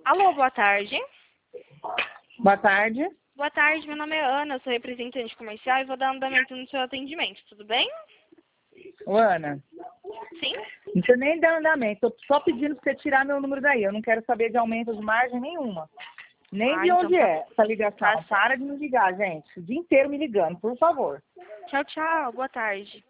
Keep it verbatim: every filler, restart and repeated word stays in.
Alô, boa tarde. Boa tarde. Boa tarde, meu nome é Ana, eu sou representante comercial e vou dar andamento no seu atendimento, tudo bem? Ô, Ana, Sim? não precisa nem dar andamento. Tô só pedindo pra você tirar meu número daí. Eu não quero saber de aumento de margem nenhuma. Nem Ah, de então onde tá, é essa ligação. tá certo. Para de me ligar, gente. O dia inteiro me ligando, por favor. Tchau, tchau, boa tarde.